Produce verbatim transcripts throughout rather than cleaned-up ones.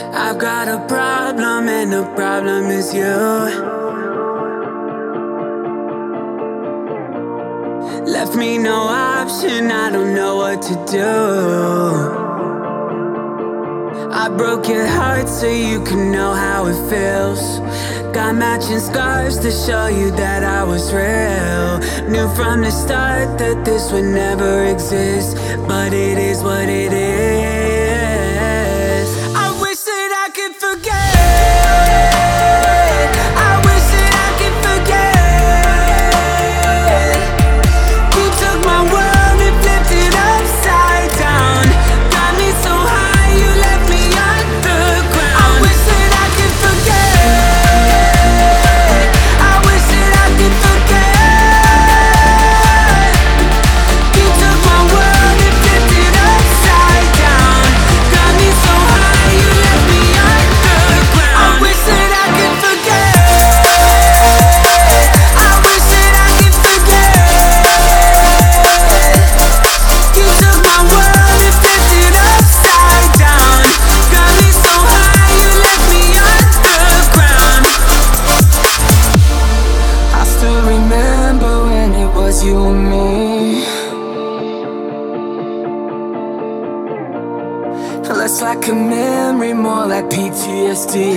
I've got a problem and the problem is you. Left me no option, I don't know what to do. I broke your heart so you can know how it feels. Got matching scars to show you that I was real. Knew from the start that this would never exist, but it is what it is. I wish that I could forget. I wish that I could forget. You took my world and flipped it upside down. Got me so high, you left me on the ground. I wish that I could forget. I wish that I could forget. You took my world and flipped it upside down. Got me so high, you left me on the ground. I wish that I could forget. I wish that I could forget. You took my world and flipped it upside down. Got me so high, you left me on the ground. I still remember when it was you and me. Less like a memory, more like P T S D.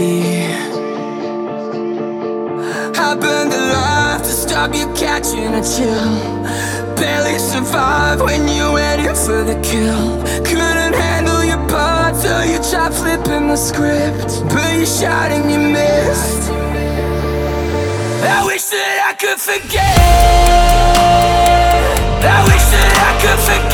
I burned alive to stop you catching a chill. Barely survived when you went in for the kill. Couldn't handle your part till you tried flipping the script, but you shot and you missed. I wish that I could forget. I wish that I could forget.